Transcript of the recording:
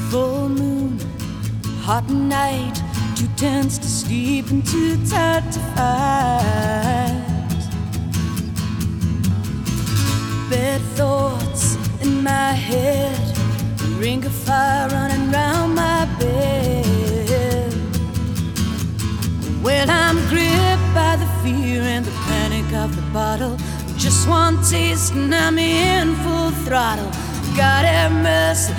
Full moon, hot night, too tense to sleep and too tired to fight. Bad thoughts in my head, a ring of fire running round my bed. Well, I'm gripped by the fear and the panic of the bottle. Just one taste and I'm in full throttle. God have mercy,